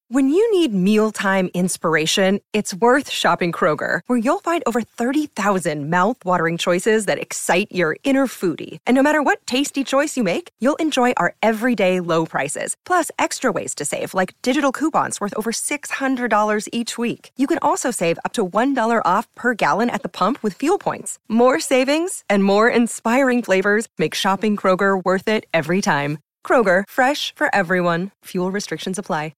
When you need mealtime inspiration, it's worth shopping Kroger, where you'll find over 30,000 mouth-watering choices that excite your inner foodie. And no matter what tasty choice you make, you'll enjoy our everyday low prices, plus extra ways to save, like digital coupons worth over $600 each week. You can also save up to $1 off per gallon at the pump with fuel points. More savings and more inspiring flavors make shopping Kroger worth it every time. Kroger, fresh for everyone. Fuel restrictions apply.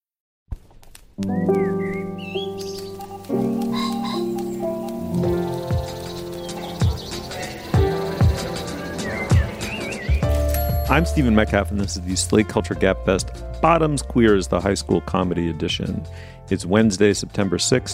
I'm Stephen Metcalf, and this is the Slate Culture Gap Fest Bottoms Queers, the high school comedy edition. It's Wednesday, September 6th,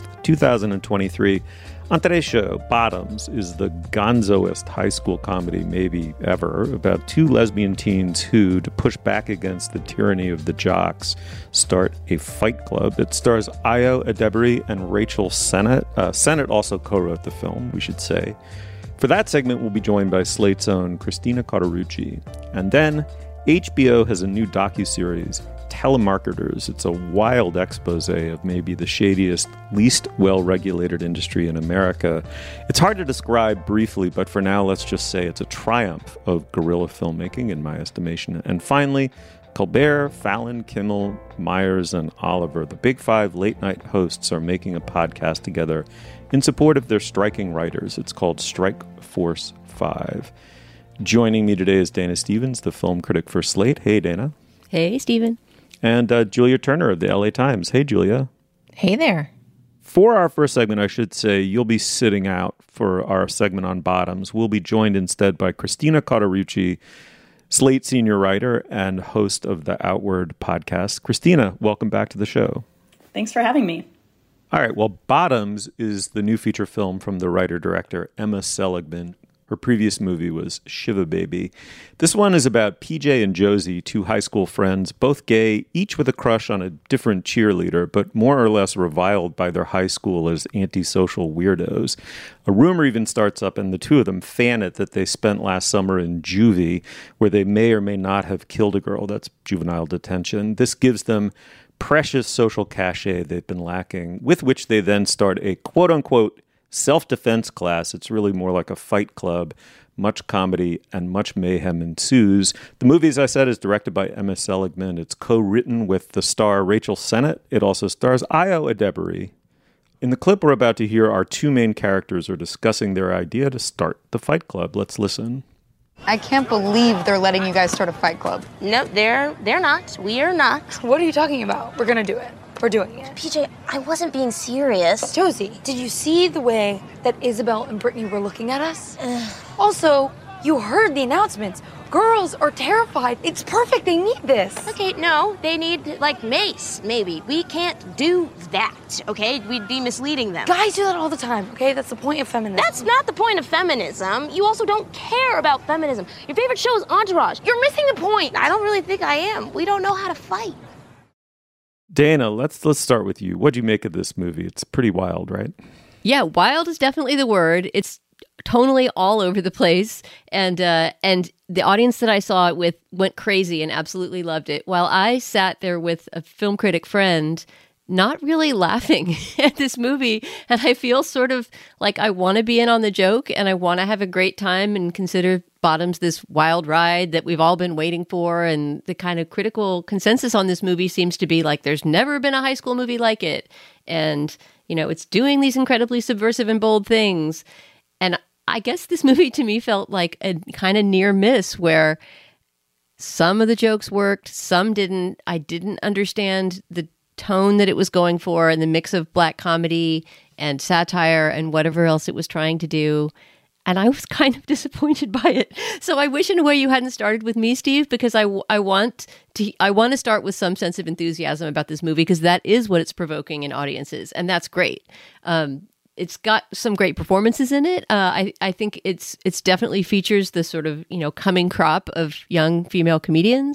2023. On today's show, Bottoms is the gonzoest high school comedy maybe ever, about two lesbian teens who, to push back against the tyranny of the jocks, start a fight club. It stars Ayo Edebiri and Rachel Sennett. Sennett also co-wrote the film, we should say. For that segment, we'll be joined by Slate's own Christina Cauterucci. And then HBO has a new docuseries, Telemarketers. It's a wild expose of maybe the shadiest, least well-regulated industry in America. It's hard to describe briefly, but for now, let's just say it's a triumph of guerrilla filmmaking, in my estimation. And finally, Colbert, Fallon, Kimmel, Myers, and Oliver, the Big Five late-night hosts, are making a podcast together in support of their striking writers. It's called Strike Force 5. Joining me today is Dana Stevens, the film critic for Slate. Hey, Dana. Hey, Stephen. And Julia Turner of the LA Times. Hey, Julia. Hey there. For our first segment, I should say, you'll be sitting out for our segment on Bottoms. We'll be joined instead by Christina Cauterucci, Slate senior writer and host of the Outward podcast. Christina, welcome back to the show. Thanks for having me. All right, well, Bottoms is the new feature film from the writer-director Emma Seligman. Her previous movie was Shiva Baby. This one is about PJ and Josie, two high school friends, both gay, each with a crush on a different cheerleader, but more or less reviled by their high school as antisocial weirdos. A rumor even starts up, and the two of them fan it, that they spent last summer in juvie, where they may or may not have killed a girl. That's juvenile detention. This gives them precious social cachet they've been lacking, with which they then start a quote-unquote self-defense class. It's really more like a fight club. Much comedy and much mayhem ensues. The movie, as I said, is directed by Emma Seligman. It's co-written with the star Rachel Sennett. It also stars Ayo Edebiri. In the clip we're about to hear, our two main characters are discussing their idea to start the fight club. Let's listen. I can't believe they're letting you guys start a fight club. No, they're not. We are not. What are you talking about? We're gonna do it. We're doing it. PJ, I wasn't being serious. Josie, did you see the way that Isabel and Brittany were looking at us? Also, you heard the announcements. Girls are terrified. It's perfect. They need this. Okay, no, they need, like, mace, maybe. We can't do that, okay? We'd be misleading them. Guys do that all the time, okay? That's the point of feminism. That's not the point of feminism. You also don't care about feminism. Your favorite show is Entourage. You're missing the point. I don't really think I am. We don't know how to fight. Dana, let's start with you. What'd you make of this movie? It's pretty wild, right? Yeah, wild is definitely the word. It's tonally all over the place, and the audience that I saw it with went crazy and absolutely loved it, while I sat there with a film critic friend not really laughing at this movie. And I feel sort of like I want to be in on the joke and I want to have a great time and consider Bottoms this wild ride that we've all been waiting for. And the kind of critical consensus on this movie seems to be like, there's never been a high school movie like it. And, you know, it's doing these incredibly subversive and bold things. And I guess this movie to me felt like a kind of near miss, where some of the jokes worked, some didn't. I didn't understand the tone that it was going for and the mix of black comedy and satire and whatever else it was trying to do. And I was kind of disappointed by it. So I wish in a way you hadn't started with me, Steve, because I want to start with some sense of enthusiasm about this movie, because that is what it's provoking in audiences. And that's great. It's got some great performances in it. I think it's definitely features the sort of, you know, coming crop of young female comedians.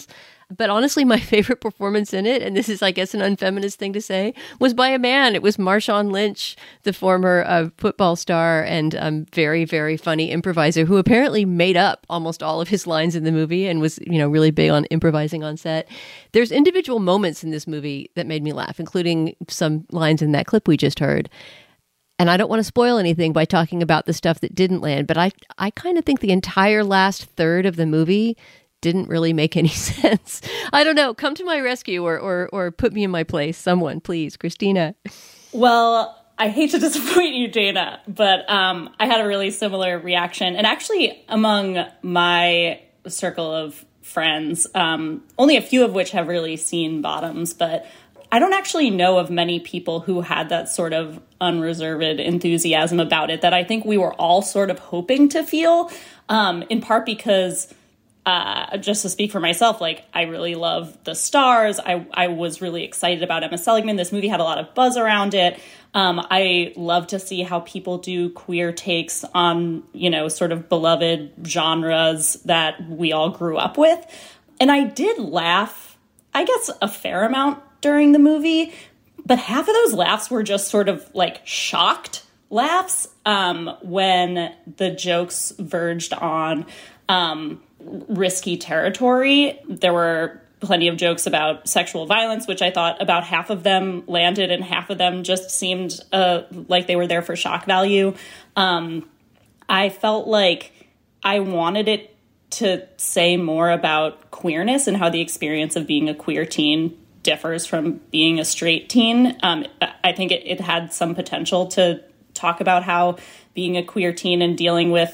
But honestly, my favorite performance in it, and this is, I guess, an unfeminist thing to say, was by a man. It was Marshawn Lynch, the former football star and very, very funny improviser who apparently made up almost all of his lines in the movie and was, really big on improvising on set. There's individual moments in this movie that made me laugh, including some lines in that clip we just heard. And I don't want to spoil anything by talking about the stuff that didn't land, but I kind of think the entire last third of the movie didn't really make any sense. I don't know. Come to my rescue or put me in my place. Someone, please. Christina. Well, I hate to disappoint you, Dana, but I had a really similar reaction. And actually, among my circle of friends, only a few of which have really seen Bottoms, but I don't actually know of many people who had that sort of unreserved enthusiasm about it that I think we were all sort of hoping to feel, in part because just to speak for myself, I really love the stars. I was really excited about Emma Seligman. This movie had a lot of buzz around it. I love to see how people do queer takes on, sort of beloved genres that we all grew up with. And I did laugh, I guess, a fair amount during the movie, but half of those laughs were just sort of shocked laughs when the jokes verged on risky territory. There were plenty of jokes about sexual violence, which I thought about half of them landed and half of them just seemed like they were there for shock value. I felt like I wanted it to say more about queerness and how the experience of being a queer teen differs from being a straight teen. I think it had some potential to talk about how being a queer teen and dealing with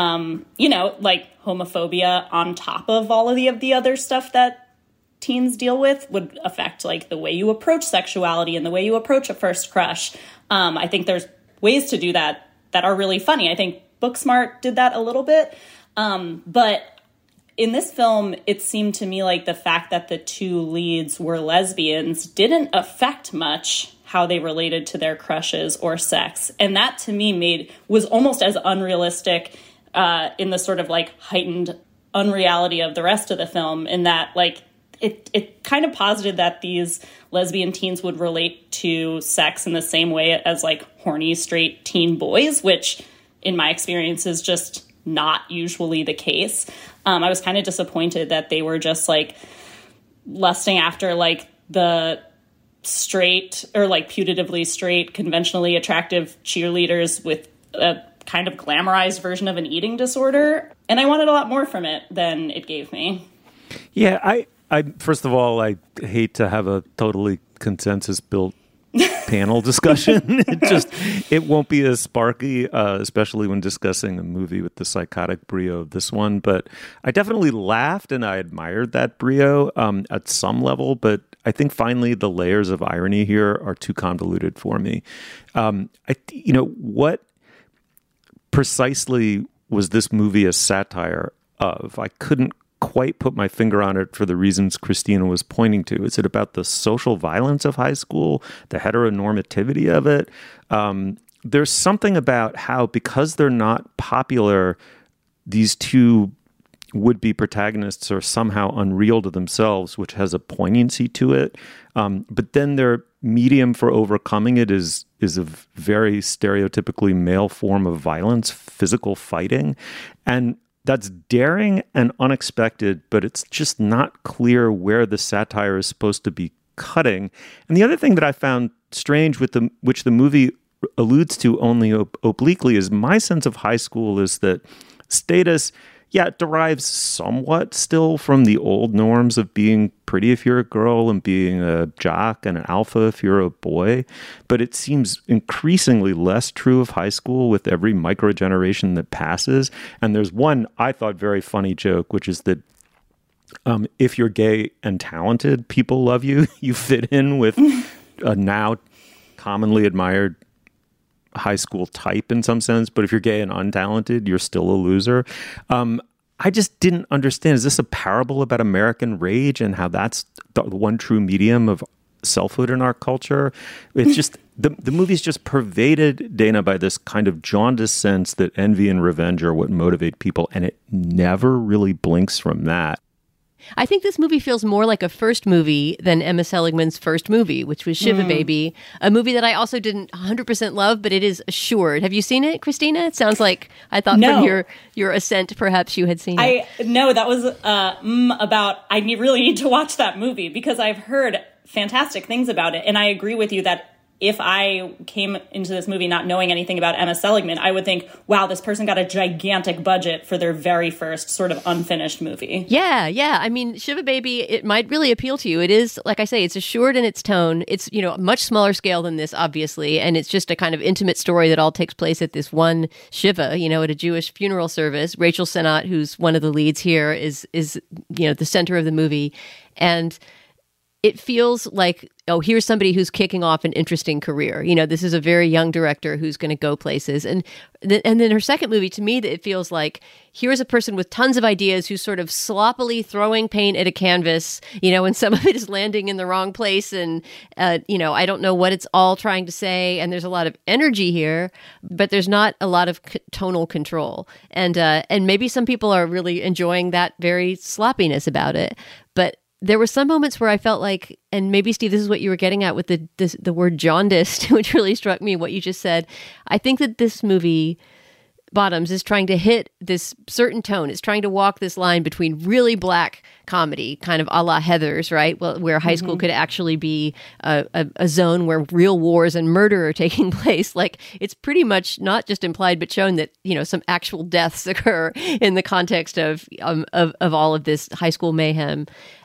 homophobia on top of all of the other stuff that teens deal with would affect the way you approach sexuality and the way you approach a first crush. I think there's ways to do that are really funny. I think Booksmart did that a little bit. But in this film, it seemed to me like the fact that the two leads were lesbians didn't affect much how they related to their crushes or sex. And that to me was almost as unrealistic in the sort of heightened unreality of the rest of the film, in that it kind of posited that these lesbian teens would relate to sex in the same way as horny straight teen boys, which in my experience is just not usually the case. I was kind of disappointed that they were just lusting after the straight or putatively straight, conventionally attractive cheerleaders with a kind of glamorized version of an eating disorder. And I wanted a lot more from it than it gave me. Yeah, I first of all, I hate to have a totally consensus-built panel discussion. It won't be as sparky, especially when discussing a movie with the psychotic brio of this one. But I definitely laughed and I admired that brio at some level. But I think finally the layers of irony here are too convoluted for me. What precisely was this movie a satire of? I couldn't quite put my finger on it for the reasons Christina was pointing to. Is it about the social violence of high school, the heteronormativity of it? There's something about how, because they're not popular, these two would-be protagonists are somehow unreal to themselves, which has a poignancy to it. But then their medium for overcoming it is a very stereotypically male form of violence, physical fighting. And that's daring and unexpected, but it's just not clear where the satire is supposed to be cutting. And the other thing that I found strange, which the movie alludes to only obliquely, is my sense of high school is that status, it derives somewhat still from the old norms of being pretty if you're a girl and being a jock and an alpha if you're a boy. But it seems increasingly less true of high school with every microgeneration that passes. And there's one, I thought, very funny joke, which is that if you're gay and talented, people love you. You fit in with a now commonly admired high school type in some sense, but if you're gay and untalented, you're still a loser. I just didn't understand. Is this a parable about American rage and how that's the one true medium of selfhood in our culture? It's just the movie's just pervaded, Dana, by this kind of jaundiced sense that envy and revenge are what motivate people, and it never really blinks from that. I think this movie feels more like a first movie than Emma Seligman's first movie, which was Shiva Baby, a movie that I also didn't 100% love, but it is assured. Have you seen it, Christina? It sounds like, I thought from your assent, perhaps you had seen it. No, that was about, I really need to watch that movie because I've heard fantastic things about it. And I agree with you that if I came into this movie not knowing anything about Emma Seligman, I would think, wow, this person got a gigantic budget for their very first sort of unfinished movie. Yeah. I mean, Shiva Baby, it might really appeal to you. It is, like I say, it's assured in its tone. It's, a much smaller scale than this, obviously. And it's just a kind of intimate story that all takes place at this one Shiva, at a Jewish funeral service. Rachel Sennott, who's one of the leads here, is the center of the movie. And it feels like, here's somebody who's kicking off an interesting career. This is a very young director who's going to go places. And then her second movie, to me, it feels like, here's a person with tons of ideas who's sort of sloppily throwing paint at a canvas, and some of it is landing in the wrong place. And, I don't know what it's all trying to say. And there's a lot of energy here, but there's not a lot of tonal control. And maybe some people are really enjoying that very sloppiness about it. But there were some moments where I felt like, and maybe, Steve, this is what you were getting at with the word jaundiced, which really struck me, what you just said. I think that this movie, Bottoms, is trying to hit this certain tone. It's trying to walk this line between really black comedy, kind of a la Heathers, right? Well, where high school could actually be a zone where real wars and murder are taking place. Like, it's pretty much not just implied, but shown that, some actual deaths occur in the context of all of this high school mayhem.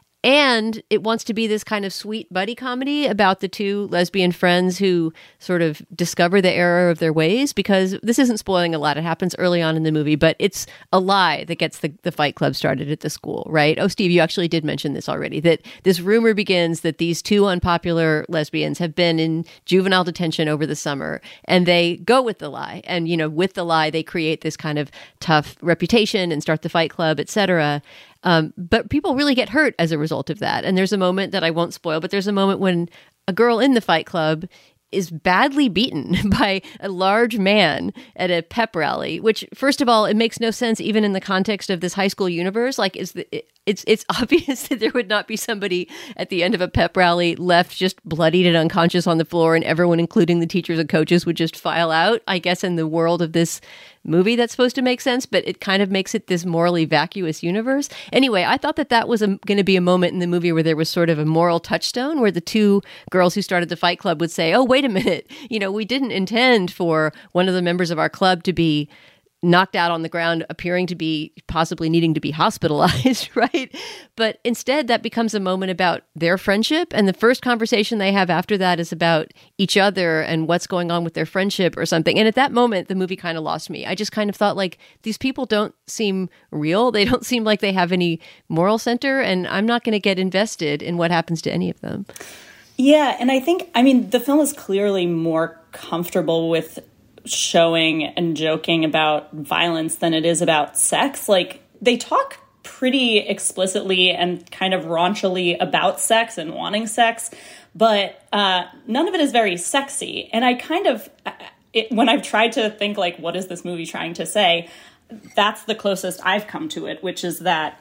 And it wants to be this kind of sweet buddy comedy about the two lesbian friends who sort of discover the error of their ways, because this isn't spoiling a lot. It happens early on in the movie, but it's a lie that gets the fight club started at the school, right? Oh, Steve, you actually did mention this already, that this rumor begins that these two unpopular lesbians have been in juvenile detention over the summer, and they go with the lie. And, with the lie, they create this kind of tough reputation and start the fight club, etc. But people really get hurt as a result of that. And there's a moment that I won't spoil, but there's a moment when a girl in the fight club is badly beaten by a large man at a pep rally, which, first of all, it makes no sense even in the context of this high school universe. Like, it's obvious that there would not be somebody at the end of a pep rally left just bloodied and unconscious on the floor, and everyone, including the teachers and coaches, would just file out. I guess in the world of this movie, that's supposed to make sense, but it kind of makes it this morally vacuous universe. Anyway, I thought that was going to be a moment in the movie where there was sort of a moral touchstone, where the two girls who started the fight club would say, oh, wait a minute, we didn't intend for one of the members of our club to be knocked out on the ground, appearing to be possibly needing to be hospitalized, right? But instead, that becomes a moment about their friendship. And the first conversation they have after that is about each other and what's going on with their friendship or something. And at that moment, the movie kind of lost me. I just kind of thought, like, these people don't seem real. They don't seem like they have any moral center. And I'm not going to get invested in what happens to any of them. Yeah. And I think, the film is clearly more comfortable with showing and joking about violence than it is about sex. Like, they talk pretty explicitly and kind of raunchily about sex and wanting sex, but none of it is very sexy. And I kind of, when I've tried to think, like, what is this movie trying to say, that's the closest I've come to it, which is that,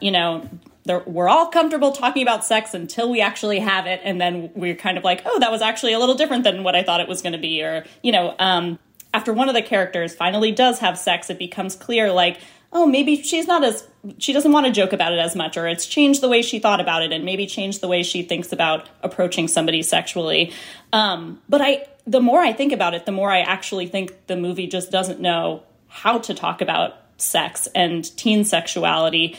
we're all comfortable talking about sex until we actually have it, and then we're kind of like, oh, that was actually a little different than what I thought it was going to be, or, after one of the characters finally does have sex, it becomes clear, like, oh, maybe she doesn't want to joke about it as much, or it's changed the way she thought about it, and maybe changed the way she thinks about approaching somebody sexually. But the more I think about it, the more I actually think the movie just doesn't know how to talk about sex and teen sexuality,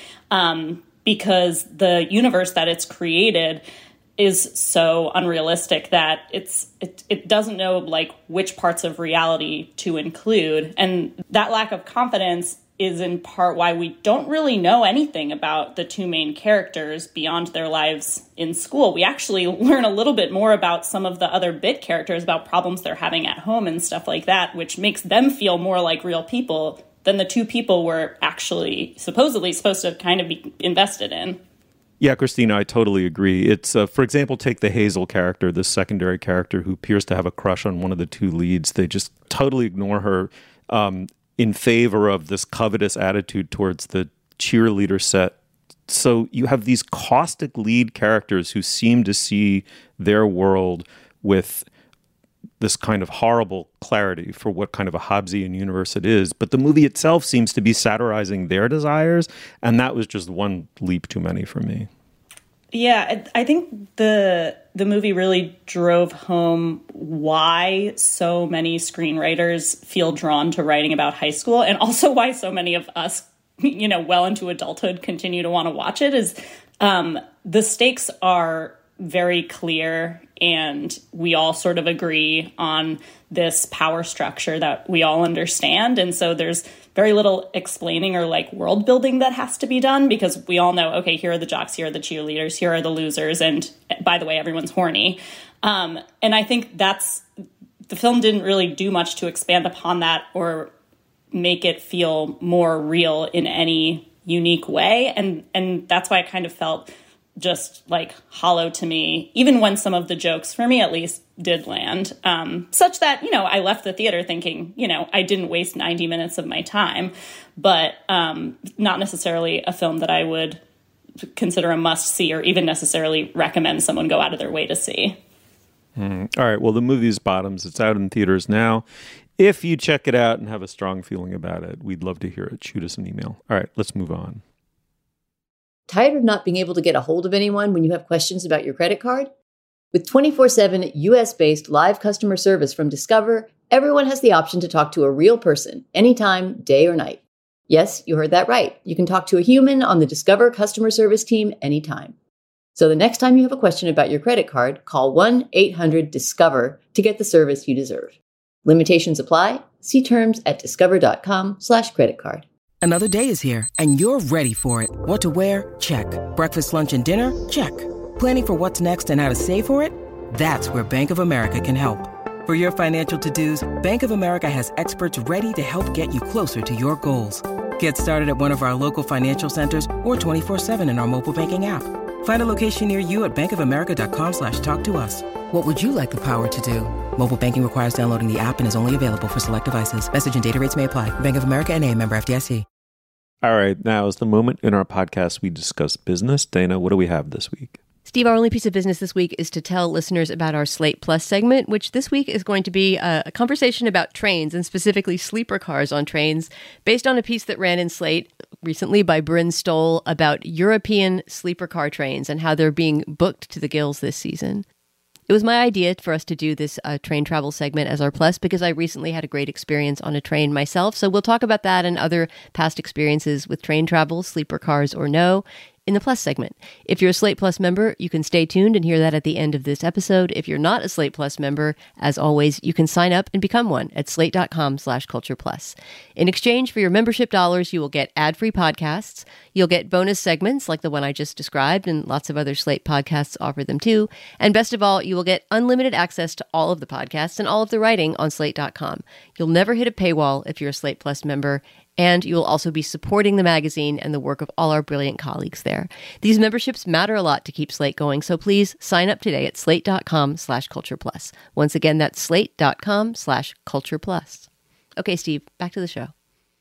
because the universe that it's created is so unrealistic that it doesn't know, like, which parts of reality to include. And that lack of confidence is in part why we don't really know anything about the two main characters beyond their lives in school. We actually learn a little bit more about some of the other bit characters, about problems they're having at home and stuff like that, which makes them feel more like real people than the two people we're actually supposedly supposed to kind of be invested in. Yeah, Christina, I totally agree. It's, for example, take the Hazel character, the secondary character who appears to have a crush on one of the two leads. They just totally ignore her in favor of this covetous attitude towards the cheerleader set So you have these caustic lead characters who seem to see their world with this kind of horrible clarity for what kind of a Hobbesian universe it is. But the movie itself seems to be satirizing their desires. And that was just one leap too many for me. Yeah, I think the movie really drove home why so many screenwriters feel drawn to writing about high school, and also why so many of us, well into adulthood, continue to want to watch it. Is the stakes are very clear, and we all sort of agree on this power structure that we all understand. And so there's very little explaining or world building that has to be done, because we all know, okay, here are the jocks, here are the cheerleaders, here are the losers. And by the way, everyone's horny. And I think the film didn't really do much to expand upon that or make it feel more real in any unique way. And that's why I kind of felt just hollow to me, even when some of the jokes, for me at least, did land, such that, I left the theater thinking, I didn't waste 90 minutes of my time, but not necessarily a film that I would consider a must see or even necessarily recommend someone go out of their way to see. All right. Well, the movie's Bottoms. It's out in theaters now. If you check it out and have a strong feeling about it, we'd love to hear it. Shoot us an email. All right, let's move on. Tired of not being able to get a hold of anyone when you have questions about your credit card? With 24/7 US-based live customer service from Discover, everyone has the option to talk to a real person anytime, day or night. Yes, you heard that right. You can talk to a human on the Discover customer service team anytime. So the next time you have a question about your credit card, call 1-800-DISCOVER to get the service you deserve. Limitations apply. See terms at discover.com/creditcard. Another day is here, and you're ready for it. What to wear? Check. Breakfast, lunch, and dinner? Check. Planning for what's next and how to save for it? That's where Bank of America can help. For your financial to-dos, Bank of America has experts ready to help get you closer to your goals. Get started at one of our local financial centers or 24/7 in our mobile banking app. Find a location near you at bankofamerica.com/talktous. What would you like the power to do? Mobile banking requires downloading the app and is only available for select devices. Message and data rates may apply. Bank of America NA, member FDIC. All right, now is the moment in our podcast we discuss business. Dana, what do we have this week? Steve, our only piece of business this week is to tell listeners about our Slate Plus segment, which this week is going to be a conversation about trains, and specifically sleeper cars on trains, based on a piece that ran in Slate recently by Bryn Stoll about European sleeper car trains and how they're being booked to the gills this season. It was my idea for us to do this train travel segment as our plus because I recently had a great experience on a train myself. So we'll talk about that and other past experiences with train travel, sleeper cars or no, in the Plus segment. If you're a Slate Plus member, you can stay tuned and hear that at the end of this episode. If you're not a Slate Plus member, as always, you can sign up and become one at slate.com/cultureplus. In exchange for your membership dollars, you will get ad-free podcasts. You'll get bonus segments like the one I just described, and lots of other Slate podcasts offer them too. And best of all, you will get unlimited access to all of the podcasts and all of the writing on slate.com. You'll never hit a paywall if you're a Slate Plus member. And you will also be supporting the magazine and the work of all our brilliant colleagues there. These memberships matter a lot to keep Slate going, so please sign up today at slate.com/cultureplus. Once again, that's slate.com/cultureplus. Okay, Steve, back to the show.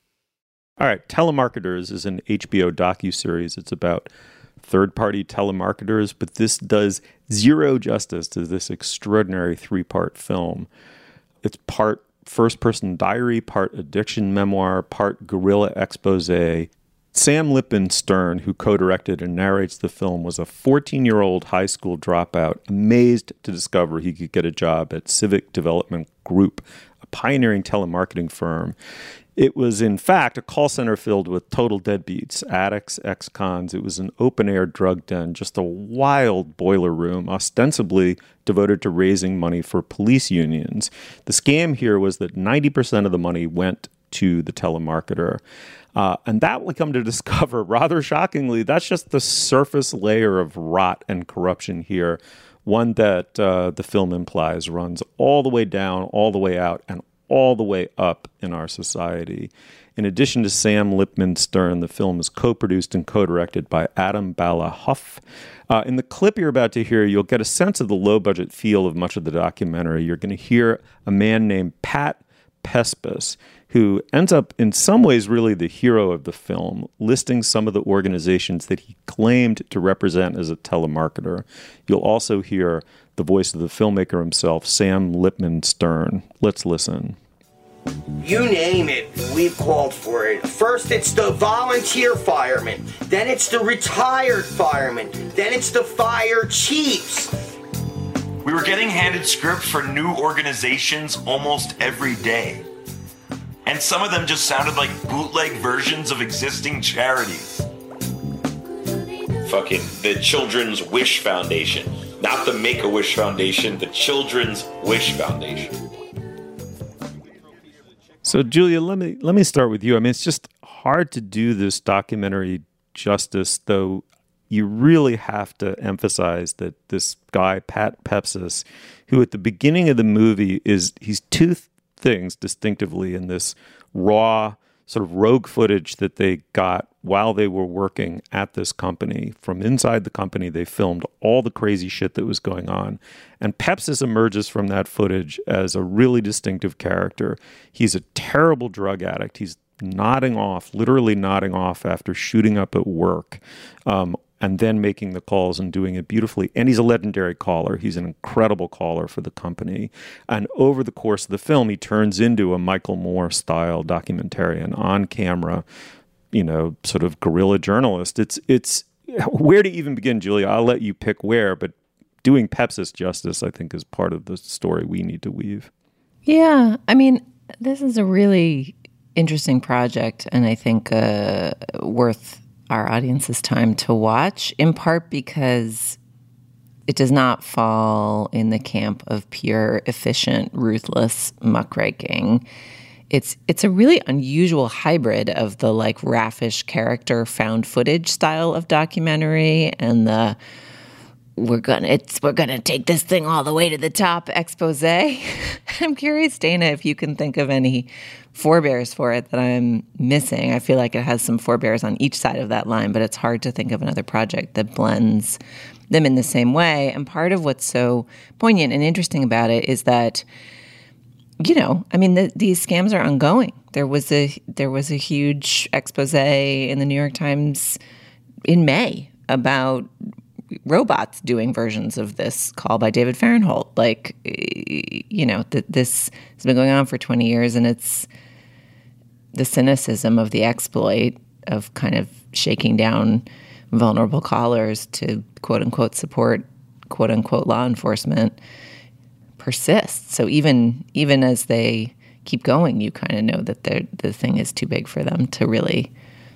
All right, Telemarketers is an HBO docuseries. It's about third-party telemarketers, but this does zero justice to this extraordinary three-part film. It's part first-person diary, part addiction memoir, part guerrilla expose. Sam Lipman-Stern, who co-directed and narrates the film, was a 14-year-old high school dropout, amazed to discover he could get a job at Civic Development Group, a pioneering telemarketing firm. It was, in fact, a call center filled with total deadbeats, addicts, ex-cons. It was an open-air drug den, just a wild boiler room, ostensibly devoted to raising money for police unions. The scam here was that 90% of the money went to the telemarketer. And that we come to discover, rather shockingly, that's just the surface layer of rot and corruption here, one that the film implies runs all the way down, all the way out, and all the way up in our society. In addition to Sam Lipman-Stern, the film is co-produced and co-directed by Adam Bala-Huff. In the clip you're about to hear, you'll get a sense of the low-budget feel of much of the documentary. You're going to hear a man named Pat Pespis, who ends up in some ways really the hero of the film, listing some of the organizations that he claimed to represent as a telemarketer. You'll also hear the voice of the filmmaker himself, Sam Lipman-Stern. Let's listen. You name it, we've called for it. First, it's the volunteer firemen. Then it's the retired firemen. Then it's the fire chiefs. We were getting handed scripts for new organizations almost every day. And some of them just sounded like bootleg versions of existing charities. Fucking the Children's Wish Foundation. Not the Make-A-Wish Foundation, the Children's Wish Foundation. So, Julia, let me start with you. I mean, it's just hard to do this documentary justice, though you really have to emphasize that this guy, Pat Pepsis, who at the beginning of the movie he's two things distinctively in this raw sort of rogue footage that they got while they were working at this company. From inside the company, they filmed all the crazy shit that was going on. And Pepsis emerges from that footage as a really distinctive character. He's a terrible drug addict. He's literally nodding off after shooting up at work, and then making the calls and doing it beautifully. And he's a legendary caller. He's an incredible caller for the company. And over the course of the film, he turns into a Michael Moore-style documentarian on camera, sort of guerrilla journalist. It's where to even begin, Julia? I'll let you pick where, but doing Pepsis justice, I think, is part of the story we need to weave. Yeah, I mean, this is a really interesting project, and I think worth our audience's time to watch, in part because it does not fall in the camp of pure, efficient, ruthless muckraking. It's a really unusual hybrid of the raffish character found footage style of documentary and the we're gonna take this thing all the way to the top expose. I'm curious, Dana, if you can think of any forebears for it that I'm missing. I feel like it has some forebears on each side of that line, but it's hard to think of another project that blends them in the same way. And part of what's so poignant and interesting about it is that, these scams are ongoing. There was a huge expose in the New York Times in May about robots doing versions of this call by David Fahrenthold. This has been going on for 20 years, and it's the cynicism of the exploit of kind of shaking down vulnerable callers to quote-unquote support quote-unquote law enforcement persists. So even as they keep going, you kind of know that the thing is too big for them to really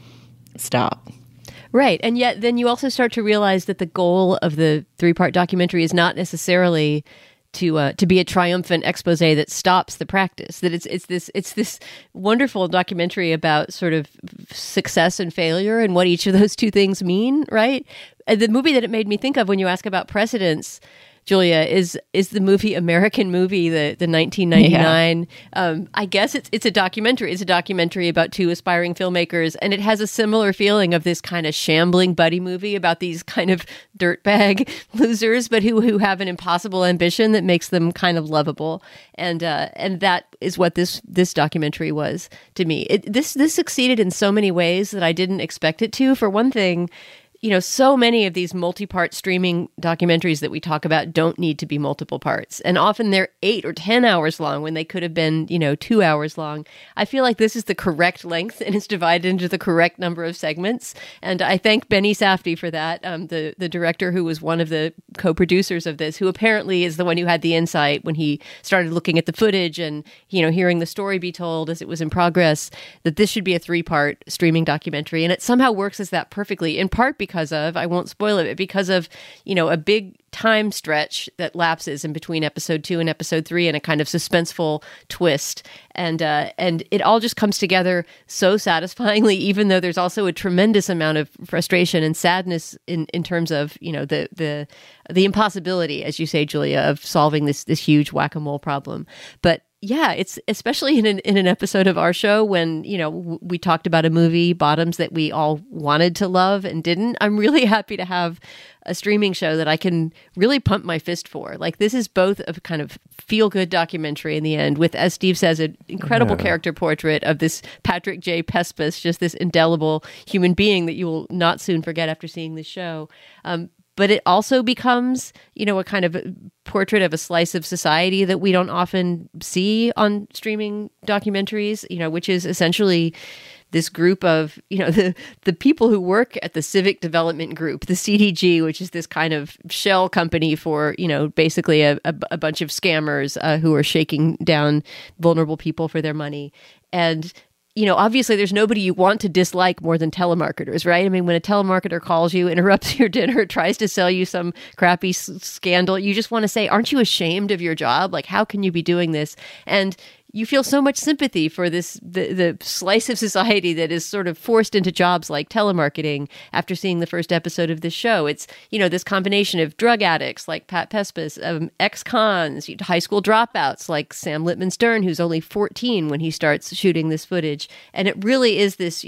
stop. Right. And yet then you also start to realize that the goal of the 3-part documentary is not necessarily to be a triumphant expose that stops the practice. That it's this wonderful documentary about sort of success and failure and what each of those two things mean, right? And the movie that it made me think of when you ask about precedents, Julia, is the movie American Movie, the 1999. Yeah. I guess it's a documentary. It's a documentary about two aspiring filmmakers, and it has a similar feeling of this kind of shambling buddy movie about these kind of dirtbag losers, but who have an impossible ambition that makes them kind of lovable. And that is what this documentary was to me. This succeeded in so many ways that I didn't expect it to. For one thing, so many of these multi-part streaming documentaries that we talk about don't need to be multiple parts. And often they're 8 or 10 hours long when they could have been, 2 hours long. I feel like this is the correct length and it's divided into the correct number of segments. And I thank Benny Safdie for that, the director who was one of the co-producers of this, who apparently is the one who had the insight when he started looking at the footage and, hearing the story be told as it was in progress, that this should be a 3-part streaming documentary. And it somehow works as that perfectly, in part because of, I won't spoil it, but because of, a big time stretch that lapses in between episode 2 and episode 3 and a kind of suspenseful twist. And it all just comes together so satisfyingly, even though there's also a tremendous amount of frustration and sadness in terms of, the impossibility, as you say, Julia, of solving this huge whack-a-mole problem. But yeah, it's especially in an episode of our show when, we talked about a movie, Bottoms, that we all wanted to love and didn't. I'm really happy to have a streaming show that I can really pump my fist for. Like, this is both a kind of feel-good documentary in the end with, as Steve says, an incredible character portrait of this Patrick J. Pespis, just this indelible human being that you will not soon forget after seeing this show. But it also becomes, a kind of portrait of a slice of society that we don't often see on streaming documentaries, which is essentially this group of, the people who work at the Civic Development Group, the CDG, which is this kind of shell company for, basically a bunch of scammers who are shaking down vulnerable people for their money. And obviously there's nobody you want to dislike more than telemarketers, right? I mean, when a telemarketer calls you, interrupts your dinner, tries to sell you some crappy scandal, you just want to say, aren't you ashamed of your job? Like, how can you be doing this? And you feel so much sympathy for the slice of society that is sort of forced into jobs like telemarketing after seeing the first episode of this show. It's, this combination of drug addicts like Pat Pespis, ex-cons, high school dropouts like Sam Littman-Stern, who's only 14 when he starts shooting this footage. And it really is this,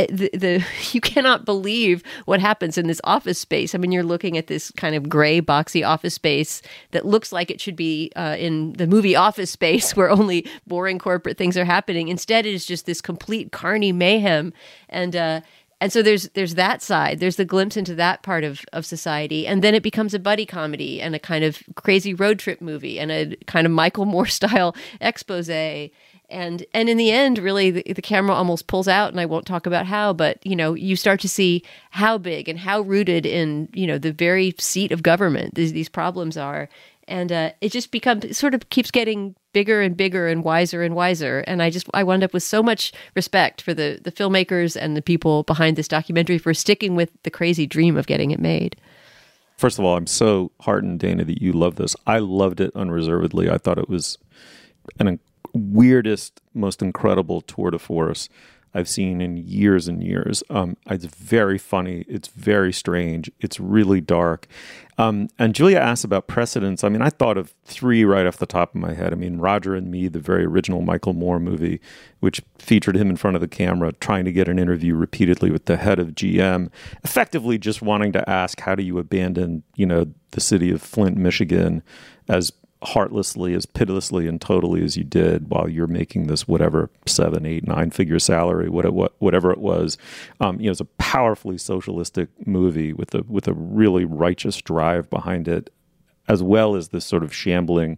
you cannot believe what happens in this office space. I mean, you're looking at this kind of gray, boxy office space that looks like it should be in the movie Office Space, where only boring corporate things are happening. Instead, it is just this complete carny mayhem. And so there's that side. There's the glimpse into that part of society. And then it becomes a buddy comedy and a kind of crazy road trip movie and a kind of Michael Moore style expose. And in the end, really, the camera almost pulls out, and I won't talk about how, but, you start to see how big and how rooted in, the very seat of government these problems are. And it just keeps getting bigger and bigger and wiser and wiser. And I wound up with so much respect for the filmmakers and the people behind this documentary for sticking with the crazy dream of getting it made. First of all, I'm so heartened, Dana, that you love this. I loved it unreservedly. I thought it was an weirdest, most incredible tour de force I've seen in years and years. It's very funny. It's very strange. It's really dark. And Julia asked about precedents. I mean, I thought of three right off the top of my head. I mean, Roger and Me, the very original Michael Moore movie, which featured him in front of the camera trying to get an interview repeatedly with the head of GM, effectively just wanting to ask, how do you abandon, the city of Flint, Michigan, as heartlessly, as pitilessly and totally as you did while you're making this whatever 7, 8, 9-figure salary, whatever it was. It's a powerfully socialistic movie with a really righteous drive behind it, as well as this sort of shambling,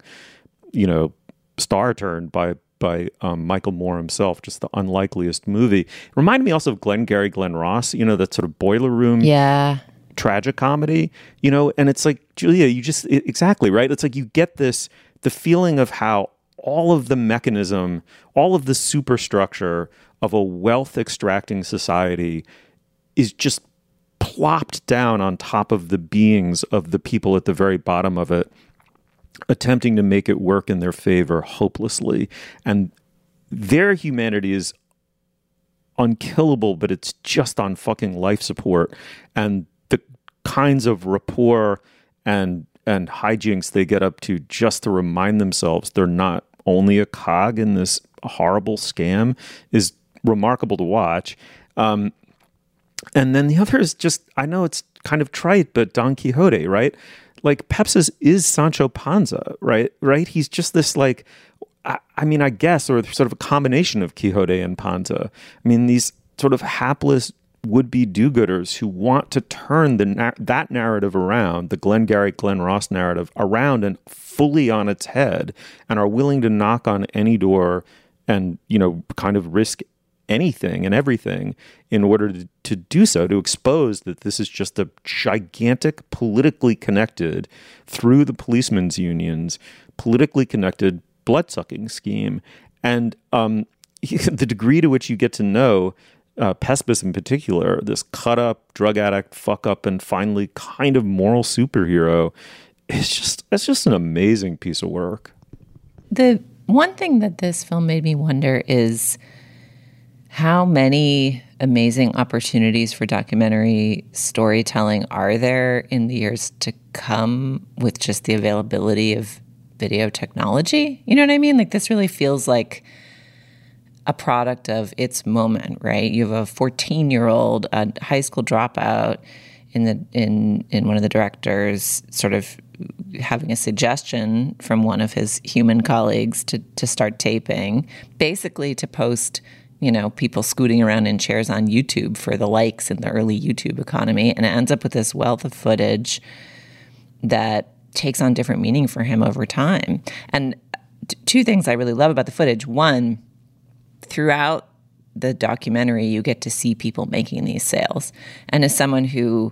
star turn by Michael Moore himself, just the unlikeliest movie. It reminded me also of Glengarry Glen Ross, that sort of boiler room. Yeah. Tragic comedy, and it's like, Julia, exactly right. It's like you get the feeling of how all of the mechanism, all of the superstructure of a wealth extracting society is just plopped down on top of the beings of the people at the very bottom of it, attempting to make it work in their favor hopelessly. And their humanity is unkillable, but it's just on fucking life support. And kinds of rapport and hijinks they get up to just to remind themselves they're not only a cog in this horrible scam is remarkable to watch. And then the other is just, I know it's kind of trite, but Don Quixote, right? Like, Pepsis is Sancho Panza, right? He's just this, like, I guess, or sort of a combination of Quixote and Panza. I mean, these sort of hapless would-be do-gooders who want to turn that narrative around, the Glengarry Glen Ross narrative, around and fully on its head, and are willing to knock on any door and, kind of risk anything and everything in order to do so, to expose that this is just a gigantic, politically connected, through the policemen's unions, politically connected blood-sucking scheme. And the degree to which you get to know Pespis in particular, this cut-up, drug addict, fuck-up, and finally kind of moral superhero, it's just an amazing piece of work. The one thing that this film made me wonder is how many amazing opportunities for documentary storytelling are there in the years to come with just the availability of video technology. You know what I mean? Like, this really feels like a product of its moment, right? You have a 14-year-old, a high school dropout, in one of the directors sort of having a suggestion from one of his human colleagues to start taping, basically to post, people scooting around in chairs on YouTube for the likes in the early YouTube economy. And it ends up with this wealth of footage that takes on different meaning for him over time. And two things I really love about the footage. One, throughout the documentary, you get to see people making these sales. And as someone who,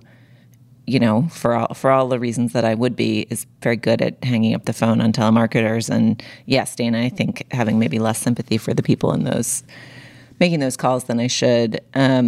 for all the reasons that I would be, is very good at hanging up the phone on telemarketers. And yes, Dana, I think having maybe less sympathy for the people in those making those calls than I should.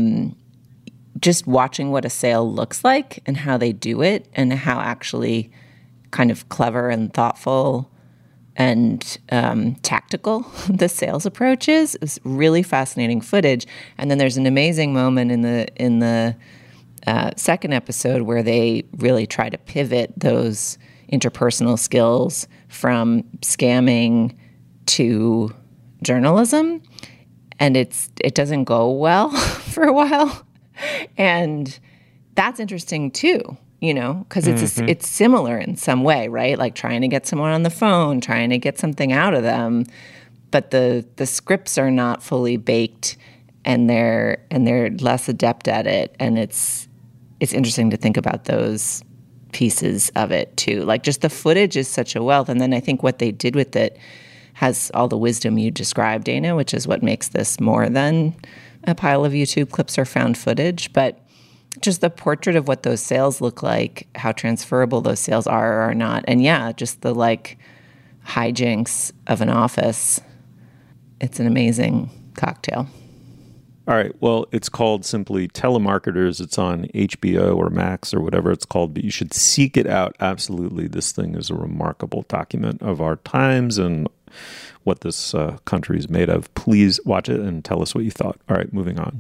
Just watching what a sale looks like and how they do it and how actually kind of clever and thoughtful and tactical the sales approach is really fascinating footage. And then there's an amazing moment in the second episode where they really try to pivot those interpersonal skills from scamming to journalism, and it doesn't go well for a while, and that's interesting too. Because it's similar in some way, right? Like trying to get someone on the phone, trying to get something out of them, but the scripts are not fully baked, and they're less adept at it. And it's interesting to think about those pieces of it too. Like, just the footage is such a wealth, and then I think what they did with it has all the wisdom you described, Dana, which is what makes this more than a pile of YouTube clips or found footage, but just the portrait of what those sales look like, how transferable those sales are or are not. And yeah, just the hijinks of an office. It's an amazing cocktail. All right. Well, it's called simply Telemarketers. It's on HBO or Max or whatever it's called, but you should seek it out. Absolutely. This thing is a remarkable document of our times and what this country is made of. Please watch it and tell us what you thought. All right, moving on.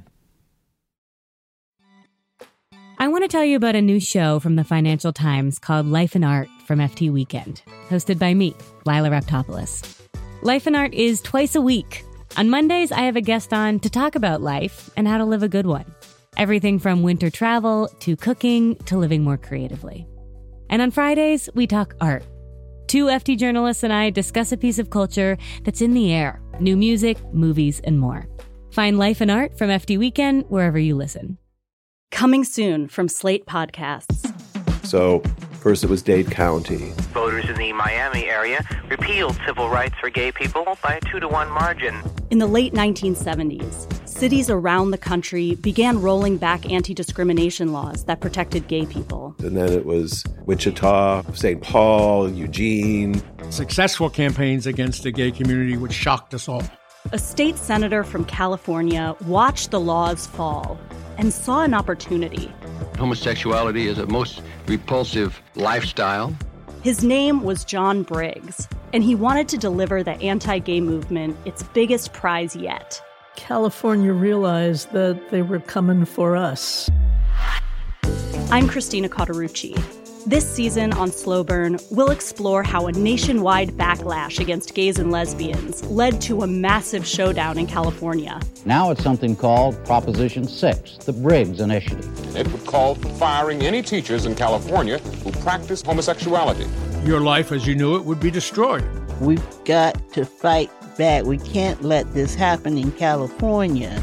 I want to tell you about a new show from the Financial Times called Life and Art from FT Weekend, hosted by me, Lila Raptopoulos. Life and Art is twice a week. On Mondays, I have a guest on to talk about life and how to live a good one. Everything from winter travel to cooking to living more creatively. And on Fridays, we talk art. Two FT journalists and I discuss a piece of culture that's in the air, new music, movies, and more. Find Life and Art from FT Weekend wherever you listen. Coming soon from Slate Podcasts. So, first it was Dade County. Voters in the Miami area repealed civil rights for gay people by a 2-to-1 margin. In the late 1970s, cities around the country began rolling back anti-discrimination laws that protected gay people. And then it was Wichita, St. Paul, Eugene. Successful campaigns against the gay community, which shocked us all. A state senator from California watched the laws fall and saw an opportunity. Homosexuality is a most repulsive lifestyle. His name was John Briggs, and he wanted to deliver the anti-gay movement its biggest prize yet. California realized that they were coming for us. I'm Christina Cauterucci. This season on Slow Burn, we'll explore how a nationwide backlash against gays and lesbians led to a massive showdown in California. Now it's something called Proposition 6, the Briggs Initiative. It would call for firing any teachers in California who practice homosexuality. Your life as you knew it would be destroyed. We've got to fight back. We can't let this happen in California.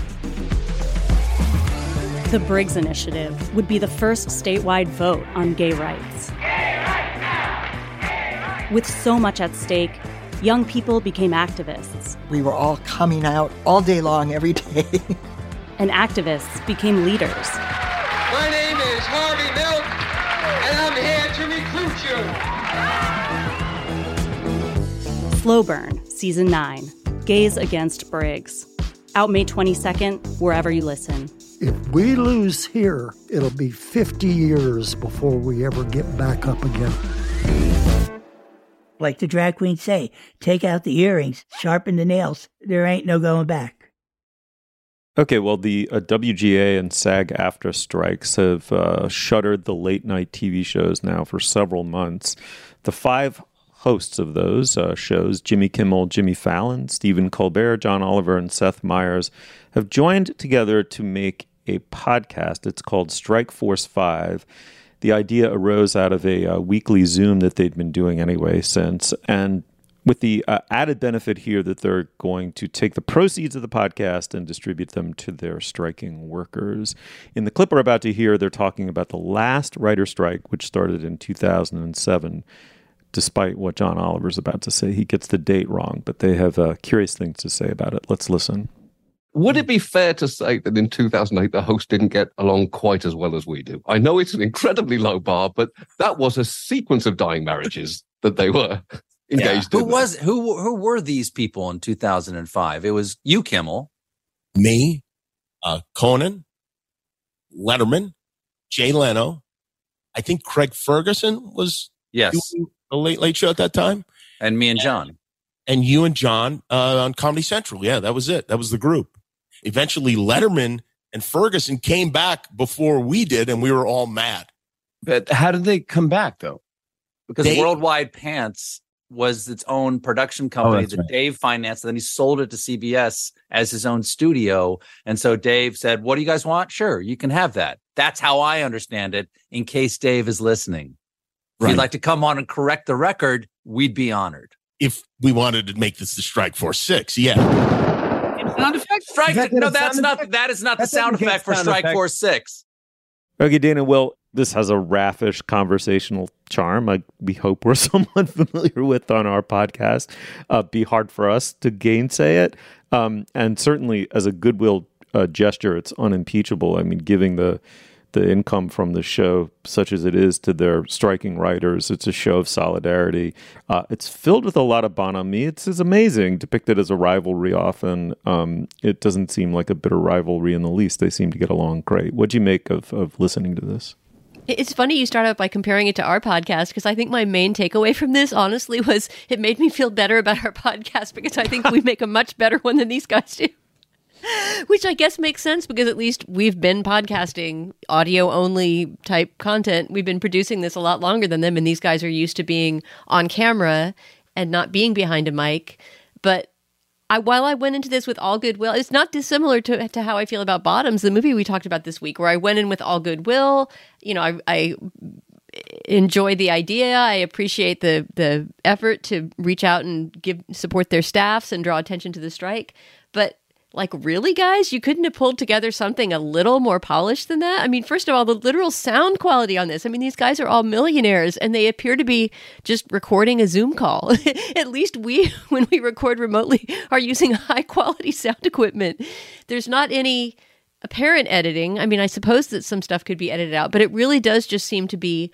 The Briggs Initiative would be the first statewide vote on gay rights. With so much at stake, young people became activists. We were all coming out all day long, every day. And activists became leaders. My name is Harvey Milk, and I'm here to recruit you. Slow Burn, Season 9, Gays Against Briggs. Out May 22nd, wherever you listen. If we lose here, it'll be 50 years before we ever get back up again. Like the drag queens say, take out the earrings, sharpen the nails. There ain't no going back. Okay, well, the WGA and SAG-AFTRA strikes have shuttered the late-night TV shows now for several months. The 5 hosts of those shows, Jimmy Kimmel, Jimmy Fallon, Stephen Colbert, John Oliver, and Seth Meyers, have joined together to make a podcast. It's called Strike Force 5. The idea arose out of a weekly Zoom that they'd been doing anyway since. And with the added benefit here that they're going to take the proceeds of the podcast and distribute them to their striking workers. In the clip we're about to hear, they're talking about the last writer strike, which started in 2007. Despite what John Oliver's about to say, he gets the date wrong, but they have curious things to say about it. Let's listen. Would it be fair to say that in 2008, the host didn't get along quite as well as we do? I know it's an incredibly low bar, but that was a sequence of dying marriages that they were engaged in. Who were these people in 2005? It was you, Kimmel. Me, Conan, Letterman, Jay Leno. I think Craig Ferguson was doing the Late Show at that time. And me and John. And you and John on Comedy Central. Yeah, that was it. That was the group. Eventually, Letterman and Ferguson came back before we did, and we were all mad. But how did they come back, though? Because Worldwide Pants was its own production company that Dave financed, and then he sold it to CBS as his own studio. And so Dave said, what do you guys want? Sure, you can have that. That's how I understand it, in case Dave is listening. If you'd like to come on and correct the record, we'd be honored. If we wanted to make this the Strike Force 6, yeah. Sound effect? That is not the sound effect for Strike Force 6. Okay, Dana, well, this has a raffish conversational charm. We hope we're somewhat familiar with on our podcast. Be hard for us to gainsay it. And certainly as a goodwill gesture, it's unimpeachable. I mean, giving the income from the show, such as it is, to their striking writers, it's a show of solidarity. It's filled with a lot of bonhomie. It's amazing, depicted as a rivalry often. It doesn't seem like a bitter rivalry in the least. They seem to get along great. What'd you make of listening to this? It's funny you start out by comparing it to our podcast, because I think my main takeaway from this, honestly, was it made me feel better about our podcast, because I think we make a much better one than these guys do. Which I guess makes sense, because at least we've been podcasting audio only type content. We've been producing this a lot longer than them, and these guys are used to being on camera and not being behind a mic. But while I went into this with all goodwill, it's not dissimilar to how I feel about Bottoms, the movie we talked about this week, where I went in with all goodwill. You know, I enjoy the idea. I appreciate the effort to reach out and support their staffs and draw attention to the strike. But like, really, guys? You couldn't have pulled together something a little more polished than that? I mean, first of all, the literal sound quality on this. I mean, these guys are all millionaires, and they appear to be just recording a Zoom call. At least we, when we record remotely, are using high-quality sound equipment. There's not any apparent editing. I mean, I suppose that some stuff could be edited out, but it really does just seem to be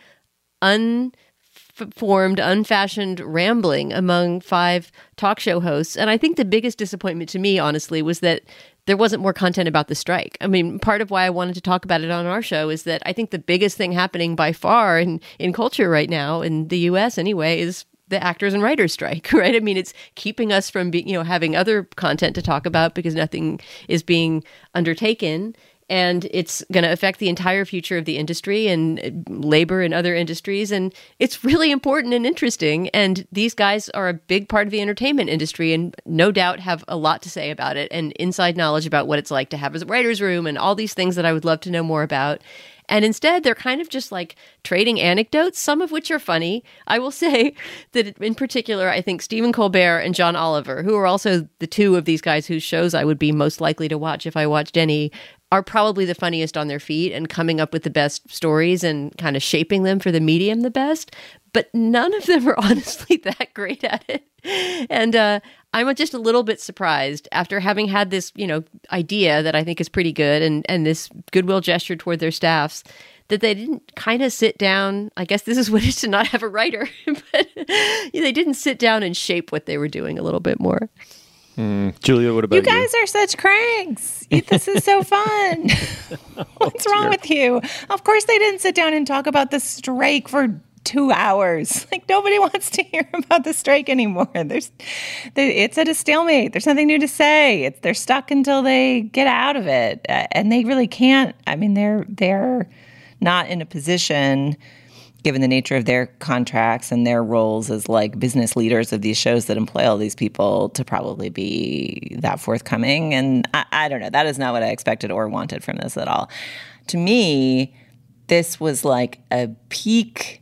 unformed, unfashioned rambling among 5 talk show hosts. And I think the biggest disappointment to me, honestly, was that there wasn't more content about the strike. I mean, part of why I wanted to talk about it on our show is that I think the biggest thing happening by far in culture right now, in the US anyway, is the actors and writers strike, right? I mean, it's keeping us from having other content to talk about, because nothing is being undertaken. And it's going to affect the entire future of the industry and labor in other industries. And it's really important and interesting. And these guys are a big part of the entertainment industry, and no doubt have a lot to say about it, and inside knowledge about what it's like to have a writer's room and all these things that I would love to know more about. And instead, they're kind of just like trading anecdotes, some of which are funny. I will say that in particular, I think Stephen Colbert and John Oliver, who are also the two of these guys whose shows I would be most likely to watch if I watched any, are probably the funniest on their feet and coming up with the best stories and kind of shaping them for the medium the best. But none of them are honestly that great at it. And I'm just a little bit surprised, after having had this, idea that I think is pretty good and this goodwill gesture toward their staffs, that they didn't kind of sit down. I guess this is what it is to not have a writer, but they didn't sit down and shape what they were doing a little bit more. Julia, what about you? You guys are such cranks. This is so fun. What's wrong with you? Of course they didn't sit down and talk about the strike for 2 hours. Like, nobody wants to hear about the strike anymore. It's at a stalemate. There's nothing new to say. They're stuck until they get out of it. And they really can't. I mean, they're not in a position given the nature of their contracts and their roles as like business leaders of these shows that employ all these people, to probably be that forthcoming. And I don't know. That is not what I expected or wanted from this at all. To me, this was like a peak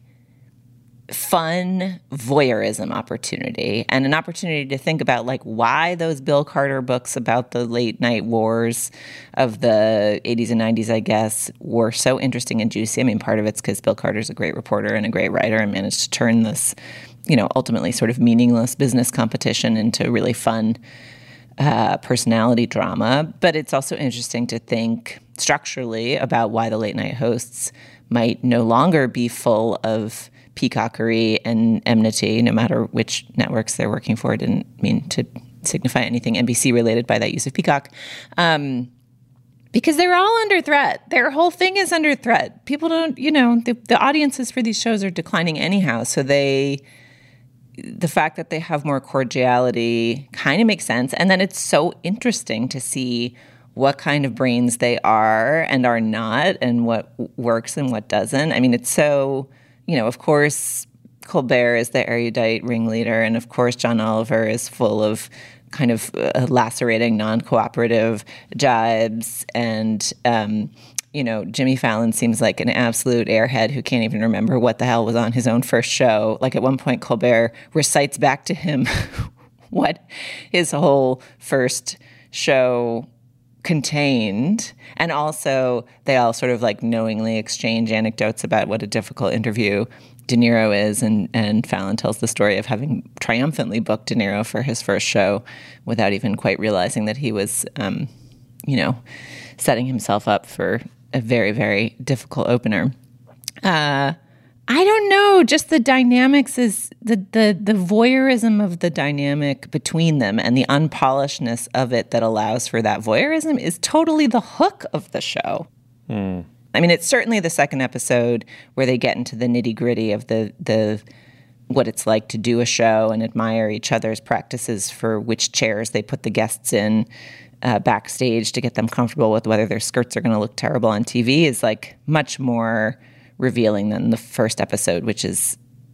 fun voyeurism opportunity, and an opportunity to think about like why those Bill Carter books about the late night wars of the 80s and 90s, I guess, were so interesting and juicy. I mean, part of it's because Bill Carter's a great reporter and a great writer and managed to turn this, ultimately sort of meaningless business competition into really fun personality drama. But it's also interesting to think structurally about why the late night hosts might no longer be full of peacockery and enmity, no matter which networks they're working for. It didn't mean to signify anything NBC related by that use of peacock. Because they're all under threat. Their whole thing is under threat. People don't, the audiences for these shows are declining anyhow. So the fact that they have more cordiality kind of makes sense. And then it's so interesting to see what kind of brains they are and are not, and what works and what doesn't. I mean, it's so... of course, Colbert is the erudite ringleader, and of course, John Oliver is full of kind of lacerating, non-cooperative jibes, and Jimmy Fallon seems like an absolute airhead who can't even remember what the hell was on his own first show. Like at one point, Colbert recites back to him what his whole first show contained, and also they all sort of like knowingly exchange anecdotes about what a difficult interview De Niro is, and Fallon tells the story of having triumphantly booked De Niro for his first show without even quite realizing that he was setting himself up for a very, very difficult opener. I don't know, just the dynamics is the voyeurism of the dynamic between them and the unpolishedness of it that allows for that voyeurism is totally the hook of the show. I mean, it's certainly the second episode where they get into the nitty-gritty of the what it's like to do a show and admire each other's practices for which chairs they put the guests in backstage to get them comfortable with whether their skirts are going to look terrible on TV is like much more revealing than the first episode, which is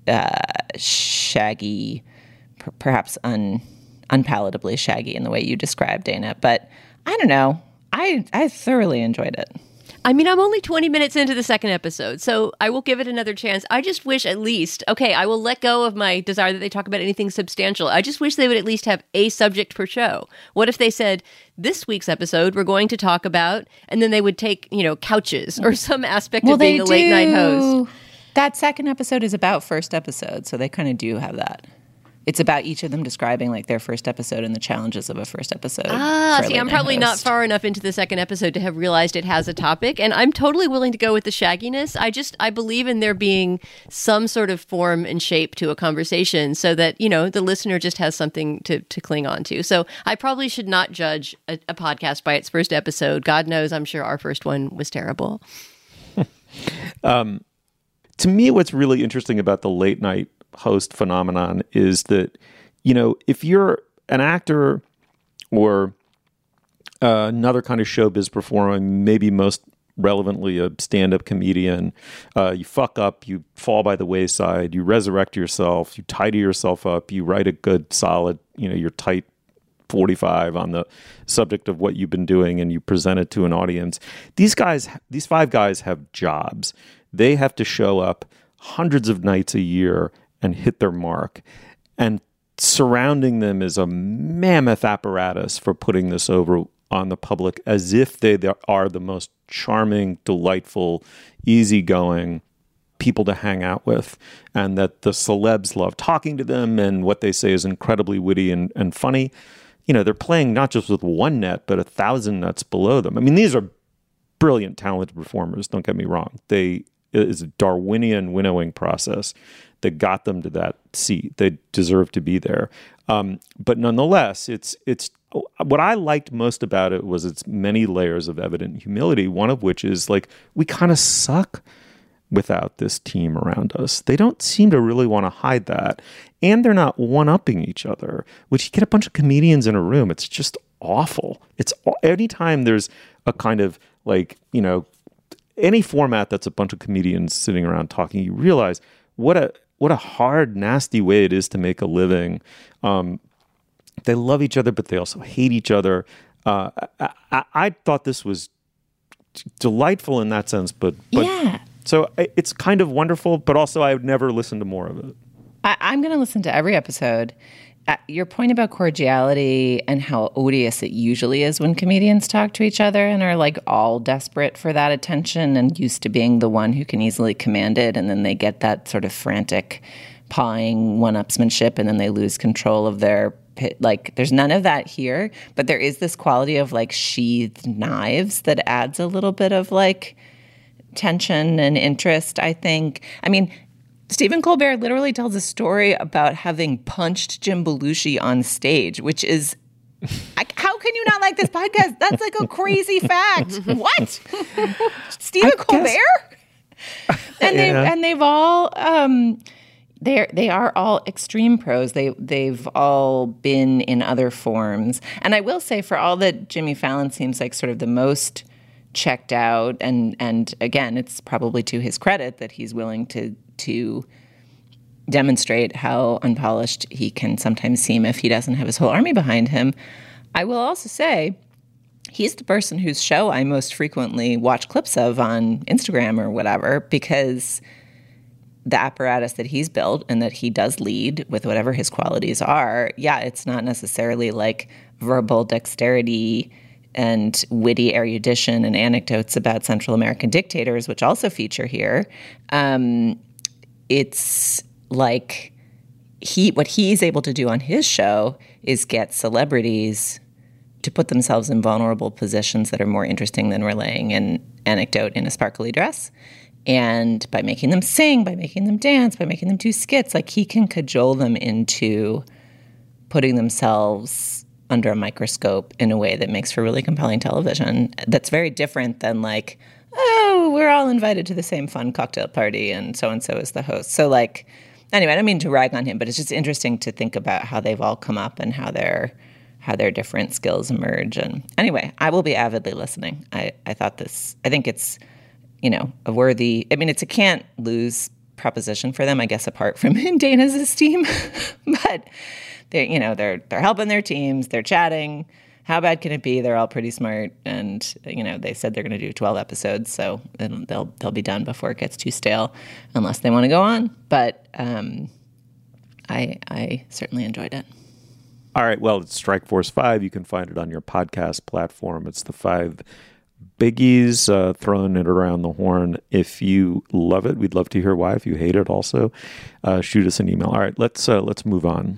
shaggy, perhaps unpalatably shaggy in the way you described, Dana. But I don't know. I thoroughly enjoyed it. I mean, I'm only 20 minutes into the second episode, so I will give it another chance. I just wish at least, I will let go of my desire that they talk about anything substantial. I just wish they would at least have a subject per show. What if they said, this week's episode, we're going to talk about, and then they would take, couches or some aspect of being a late night host. That second episode is about first episode, so they kind of do have that. It's about each of them describing like their first episode and the challenges of a first episode. See, I'm probably not far enough into the second episode to have realized it has a topic, and I'm totally willing to go with the shagginess. I believe in there being some sort of form and shape to a conversation so that, the listener just has something to cling on to. So I probably should not judge a podcast by its first episode. God knows, I'm sure our first one was terrible. To me, what's really interesting about the late night host phenomenon is that, if you're an actor or another kind of showbiz performer, maybe most relevantly a stand-up comedian, you fuck up, you fall by the wayside, you resurrect yourself, you tidy yourself up, you write a good, solid, your tight 45 on the subject of what you've been doing, and you present it to an audience. These five guys have jobs. They have to show up hundreds of nights a year and hit their mark. And surrounding them is a mammoth apparatus for putting this over on the public as if they are the most charming, delightful, easygoing people to hang out with, and that the celebs love talking to them, and what they say is incredibly witty and funny. They're playing not just with one net, but 1,000 nets below them. I mean, these are brilliant, talented performers, don't get me wrong. It is a Darwinian winnowing process that got them to that seat. They deserve to be there. But nonetheless, it's what I liked most about it was its many layers of evident humility, one of which is like, we kind of suck without this team around us. They don't seem to really want to hide that. And they're not one-upping each other, which you get a bunch of comedians in a room. It's just awful. It's anytime there's a kind of like, any format that's a bunch of comedians sitting around talking, you realize what a hard, nasty way it is to make a living. They love each other, but they also hate each other. I thought this was delightful in that sense, but yeah. So it's kind of wonderful, but also I would never listen to more of it. I'm going to listen to every episode. Your point about cordiality and how odious it usually is when comedians talk to each other and are like all desperate for that attention and used to being the one who can easily command it, and then they get that sort of frantic pawing one-upsmanship and then they lose control of their pit. Like, there's none of that here, but there is this quality of like sheathed knives that adds a little bit of like tension and interest, I think. I mean, Stephen Colbert literally tells a story about having punched Jim Belushi on stage, which is, how can you not like this podcast? That's like a crazy fact. What? Stephen Colbert? And they've all they are all extreme pros. They've all been in other forms. And I will say, for all that Jimmy Fallon seems like sort of the most checked out, and again, it's probably to his credit that he's willing to demonstrate how unpolished he can sometimes seem if he doesn't have his whole army behind him. I will also say he's the person whose show I most frequently watch clips of on Instagram or whatever, because the apparatus that he's built and that he does lead with whatever his qualities are, yeah, it's not necessarily like verbal dexterity and witty erudition and anecdotes about Central American dictators, which also feature here. It's like what he's able to do on his show is get celebrities to put themselves in vulnerable positions that are more interesting than relaying an anecdote in a sparkly dress. And by making them sing, by making them dance, by making them do skits, like he can cajole them into putting themselves under a microscope in a way that makes for really compelling television. That's very different than like, oh, we're all invited to the same fun cocktail party and so is the host. So like, anyway, I don't mean to rag on him, but it's just interesting to think about how they've all come up and how their different skills emerge. And anyway, I will be avidly listening. I think it's, a worthy, I mean, it's a can't lose proposition for them, I guess, apart from in Dana's esteem. But they're helping their teams, they're chatting. How bad can it be? They're all pretty smart, and they said they're going to do 12 episodes, so they'll be done before it gets too stale, unless they want to go on. But I certainly enjoyed it. All right, well, it's Strikeforce 5. You can find it on your podcast platform. It's the 5 biggies, throwing it around the horn. If you love it, we'd love to hear why. If you hate it, also shoot us an email. All right, let's move on.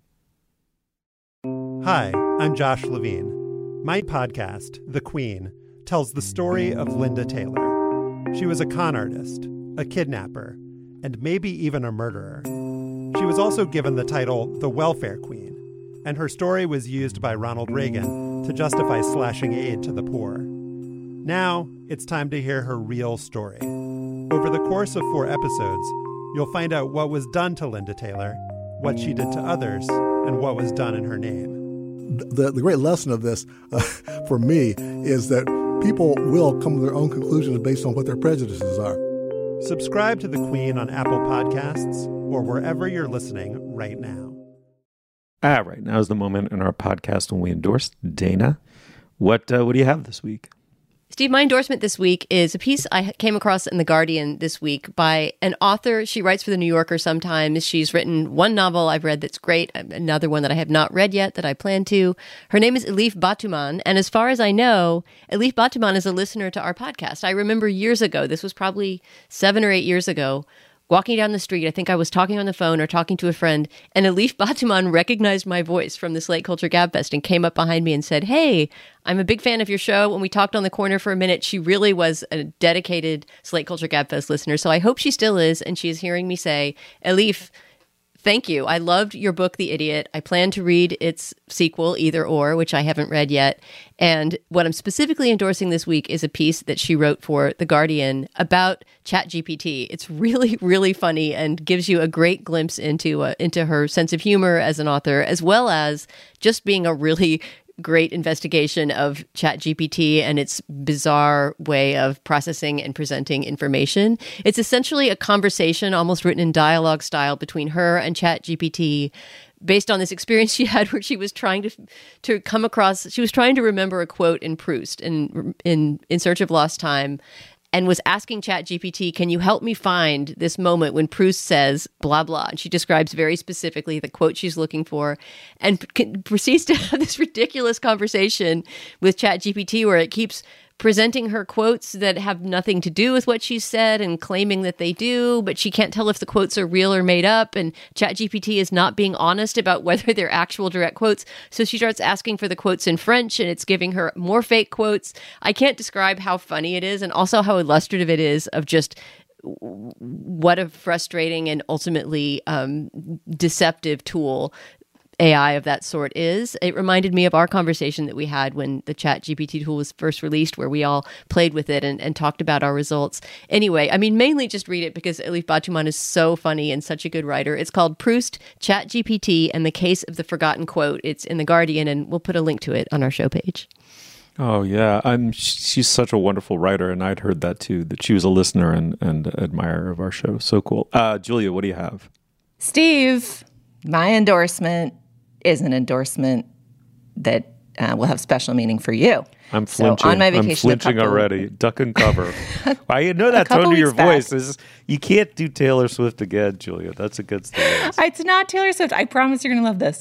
Hi, I'm Josh Levine. My podcast, The Queen, tells the story of Linda Taylor. She was a con artist, a kidnapper, and maybe even a murderer. She was also given the title the Welfare Queen, and her story was used by Ronald Reagan to justify slashing aid to the poor. Now, it's time to hear her real story. Over the course of 4 episodes, you'll find out what was done to Linda Taylor, what she did to others, and what was done in her name. The great lesson of this, for me, is that people will come to their own conclusions based on what their prejudices are. Subscribe to The Queen on Apple Podcasts or wherever you're listening right now. All right, now's the moment in our podcast when we endorse Dana. What do you have this week? Steve, my endorsement this week is a piece I came across in The Guardian this week by an author. She writes for The New Yorker sometimes. She's written one novel I've read that's great, another one that I have not read yet that I plan to. Her name is Elif Batuman, and as far as I know, Elif Batuman is a listener to our podcast. I remember years ago, this was probably 7 or 8 years ago, walking down the street, I think I was talking on the phone or talking to a friend, and Elif Batuman recognized my voice from the Slate Culture Gabfest and came up behind me and said, "Hey, I'm a big fan of your show." When we talked on the corner for a minute, she really was a dedicated Slate Culture Gabfest listener. So I hope she still is, and she is hearing me say, Elif, thank you. I loved your book, The Idiot. I plan to read its sequel, Either Or, which I haven't read yet. And what I'm specifically endorsing this week is a piece that she wrote for The Guardian about ChatGPT. It's really, really funny and gives you a great glimpse into her sense of humor as an author, as well as just being a really great investigation of ChatGPT and its bizarre way of processing and presenting information. It's essentially a conversation almost written in dialogue style between her and ChatGPT, based on this experience she had where she was trying to come across, she was trying to remember a quote in Proust in Search of Lost Time, and was asking ChatGPT, can you help me find this moment when Proust says blah, blah? And she describes very specifically the quote she's looking for, and proceeds to have this ridiculous conversation with ChatGPT where it keeps presenting her quotes that have nothing to do with what she said and claiming that they do, but she can't tell if the quotes are real or made up, and ChatGPT is not being honest about whether they're actual direct quotes. So she starts asking for the quotes in French, and it's giving her more fake quotes. I can't describe how funny it is and also how illustrative it is of just what a frustrating and ultimately deceptive tool AI of that sort is. It reminded me of our conversation that we had when the ChatGPT tool was first released, where we all played with it and talked about our results. Anyway, I mean, mainly just read it because Elif Batuman is so funny and such a good writer. It's called Proust, ChatGPT, and the Case of the Forgotten Quote. It's in The Guardian, and we'll put a link to it on our show page. Oh, yeah. She's such a wonderful writer, and I'd heard that too, that she was a listener and admirer of our show. So cool. Julia, what do you have? Steve, my endorsement is an endorsement that will have special meaning for you. I'm flinching. So on my vacation, I'm flinching already. Duck and cover. I know that tone of your voice is. You can't do Taylor Swift again, Julia. That's a good story. It's not Taylor Swift. I promise you're going to love this.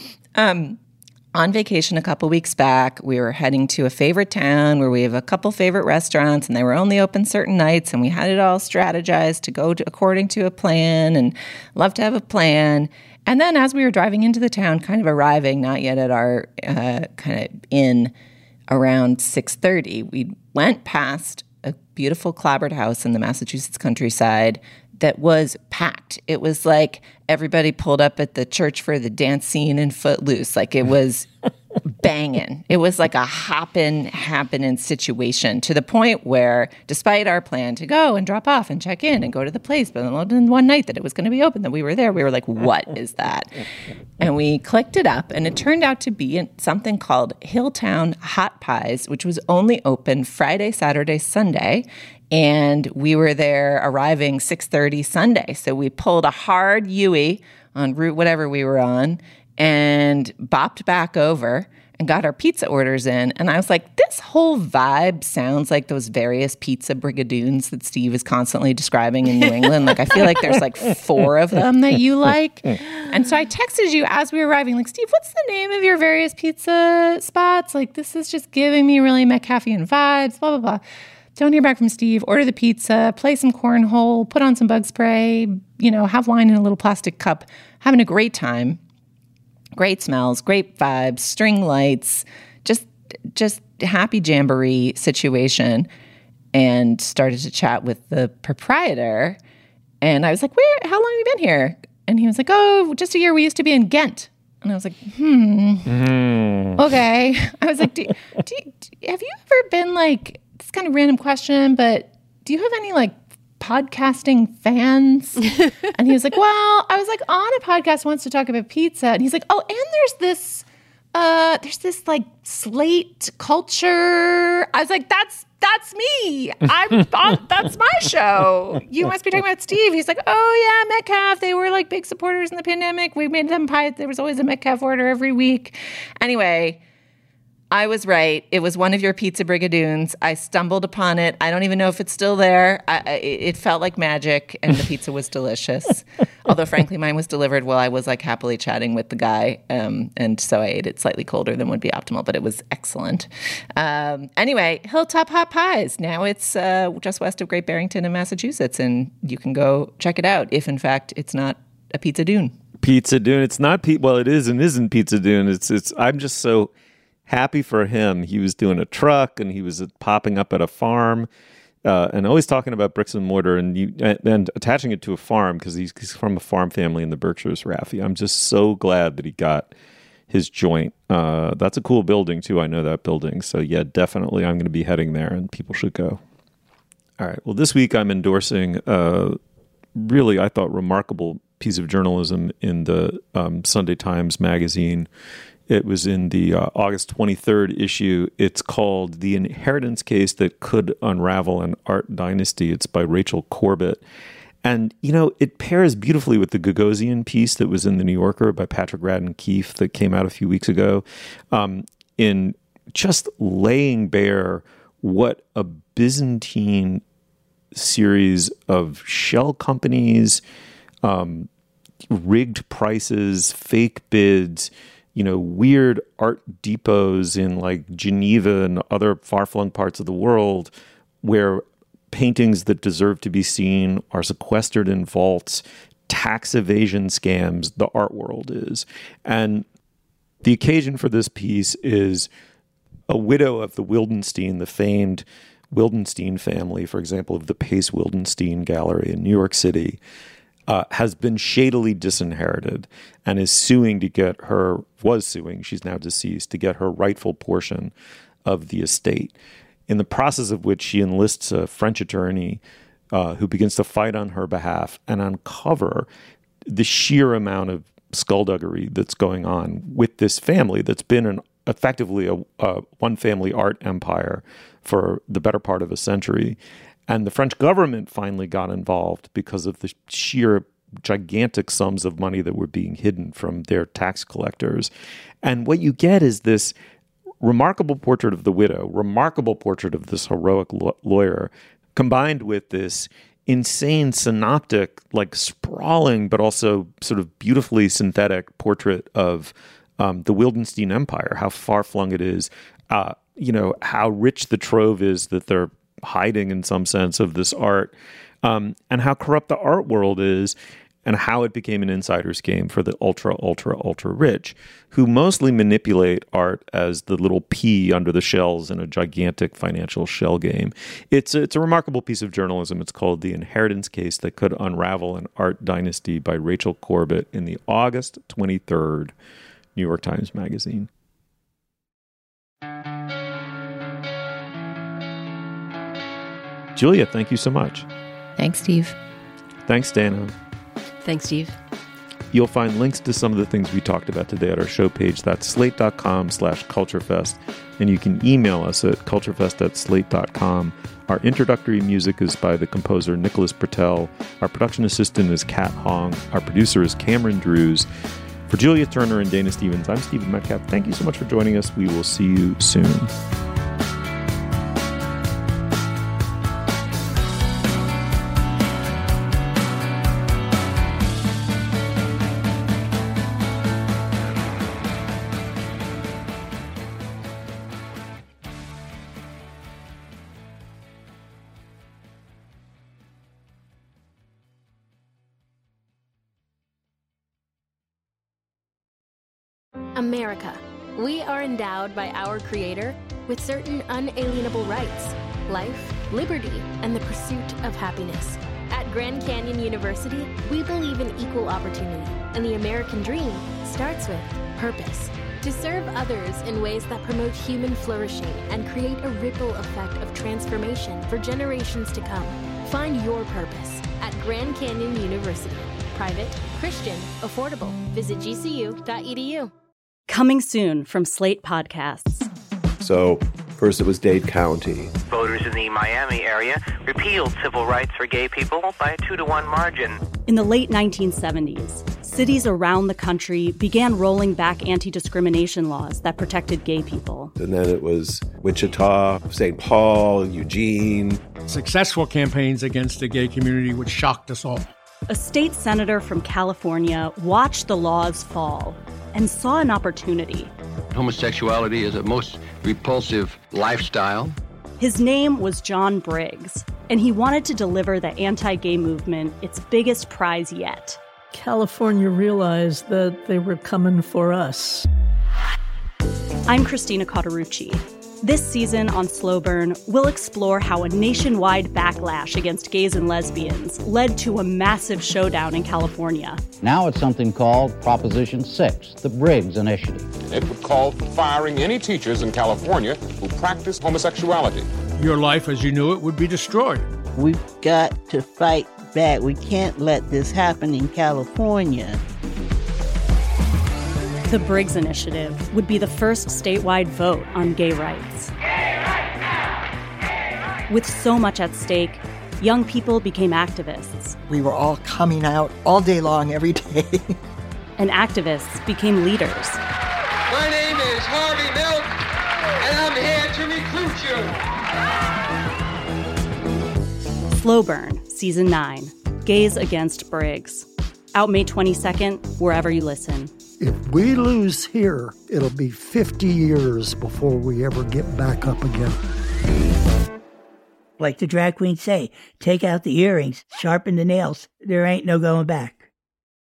On vacation a couple weeks back, we were heading to a favorite town where we have a couple favorite restaurants, and they were only open certain nights, and we had it all strategized to go according to a plan, and love to have a plan. And then as we were driving into the town, kind of arriving, not yet at our kind of inn, around 6:30, we went past a beautiful clapboard house in the Massachusetts countryside that was packed. It was like everybody pulled up at the church for the dance scene in Footloose. Like it was banging. It was like a happening situation, to the point where, despite our plan to go and drop off and check in and go to the place, but then one night that it was going to be open, that we were there, we were like, what is that? And we clicked it up, and it turned out to be something called Hilltown Hot Pies, which was only open Friday, Saturday, Sunday. And we were there arriving 6:30 Sunday. So we pulled a hard U-ey on route whatever we were on and bopped back over and got our pizza orders in. And I was like, this whole vibe sounds like those various pizza brigadoons that Steve is constantly describing in New England. Like, I feel like there's like 4 of them that you like. And so I texted you as we were arriving, like, Steve, what's the name of your various pizza spots? Like, this is just giving me really Metcalfian vibes, blah, blah, blah. Don't hear back from Steve. Order the pizza, play some cornhole, put on some bug spray, have wine in a little plastic cup, having a great time. Great smells, great vibes, string lights, just happy jamboree situation. And started to chat with the proprietor. And I was like, how long have you been here? And he was like, oh, just a year. We used to be in Ghent. And I was like, okay. I was like, have you ever been like, this kind of random question, but do you have any like podcasting fans? And he was like, well, I was like on a podcast once to talk about pizza. And he's like, oh, and there's this like Slate Culture. I was like, that's me. That's my show. You must be talking about Steve. He's like, oh yeah, Metcalf. They were like big supporters in the pandemic. We made them pie. There was always a Metcalf order every week. Anyway, I was right. It was one of your pizza brigadoons. I stumbled upon it. I don't even know if it's still there. It felt like magic, and the pizza was delicious. Although, frankly, mine was delivered while I was like happily chatting with the guy, and so I ate it slightly colder than would be optimal, but it was excellent. Anyway, Hilltop Hot Pies. Now it's just west of Great Barrington in Massachusetts, and you can go check it out if, in fact, it's not a pizza dune. Pizza dune. It's not. Well, it is and isn't pizza dune. It's. I'm just so happy for him. He was doing a truck, and he was popping up at a farm, and always talking about bricks and mortar, and attaching it to a farm because he's from a farm family in the Berkshires. Raffi, I'm just so glad that he got his joint. That's a cool building too. I know that building, so yeah, definitely I'm going to be heading there, and people should go. All right. Well, this week I'm endorsing really, I thought, remarkable piece of journalism in the Sunday Times magazine. It was in the August 23rd issue. It's called The Inheritance Case That Could Unravel an Art Dynasty. It's by Rachel Corbett. And, you know, it pairs beautifully with the Gagosian piece that was in The New Yorker by Patrick Radden Keefe that came out a few weeks ago, in just laying bare what a Byzantine series of shell companies, rigged prices, fake bids, you know, weird art depots in like Geneva and other far-flung parts of the world where paintings that deserve to be seen are sequestered in vaults, tax evasion scams, the art world is. And the occasion for this piece is a widow of the Wildenstein, the famed Wildenstein family, for example, of the Pace Wildenstein Gallery in New York City, has been shadily disinherited and is suing to get her, was suing, she's now deceased, to get her rightful portion of the estate. In the process of which she enlists a French attorney who begins to fight on her behalf and uncover the sheer amount of skullduggery that's going on with this family that's been effectively a one-family art empire for the better part of a century. And the French government finally got involved because of the sheer gigantic sums of money that were being hidden from their tax collectors. And what you get is this remarkable portrait of the widow, remarkable portrait of this heroic lawyer, combined with this insane synoptic, like sprawling, but also sort of beautifully synthetic portrait of the Wildenstein Empire, how far-flung it is, you know, how rich the trove is that they're hiding in some sense of this art, and how corrupt the art world is, and how it became an insider's game for the ultra, ultra, ultra rich, who mostly manipulate art as the little pea under the shells in a gigantic financial shell game. It's a remarkable piece of journalism. It's called The Inheritance Case That Could Unravel an Art Dynasty by Rachel Corbett in the August 23rd New York Times Magazine. Julia, thank you so much. Thanks, Steve. Thanks, Dana. Thanks, Steve. You'll find links to some of the things we talked about today at our show page. That's slate.com/culturefest. And you can email us at culturefest@slate.com. Our introductory music is by the composer Nicholas Bertel. Our production assistant is Kat Hong. Our producer is Cameron Drews. For Julia Turner and Dana Stevens, I'm Stephen Metcalf. Thank you so much for joining us. We will see you soon. America. We are endowed by our Creator with certain unalienable rights: life, liberty, and the pursuit of happiness. At Grand Canyon University, we believe in equal opportunity, and the American dream starts with purpose. To serve others in ways that promote human flourishing and create a ripple effect of transformation for generations to come. Find your purpose at Grand Canyon University. Private, Christian, affordable. Visit gcu.edu. Coming soon from Slate Podcasts. So, first it was Dade County. Voters in the Miami area repealed civil rights for gay people by a 2-to-1 margin. In the late 1970s, cities around the country began rolling back anti-discrimination laws that protected gay people. And then it was Wichita, St. Paul, Eugene. Successful campaigns against the gay community, which shocked us all. A state senator from California watched the laws fall and saw an opportunity. Homosexuality is a most repulsive lifestyle. His name was John Briggs, and he wanted to deliver the anti-gay movement its biggest prize yet. California realized that they were coming for us. I'm Christina Cauterucci. This season on Slow Burn, we'll explore how a nationwide backlash against gays and lesbians led to a massive showdown in California. Now it's something called Proposition 6, the Briggs Initiative. It would call for firing any teachers in California who practice homosexuality. Your life as you knew it would be destroyed. We've got to fight back. We can't let this happen in California. The Briggs Initiative would be the first statewide vote on gay rights. With so much at stake, young people became activists. We were all coming out all day long, every day. And activists became leaders. My name is Harvey Milk, and I'm here to recruit you. Slow Burn, Season 9, Gays Against Briggs. Out May 22nd, wherever you listen. If we lose here, it'll be 50 years before we ever get back up again. Like the drag queens say, take out the earrings, sharpen the nails. There ain't no going back.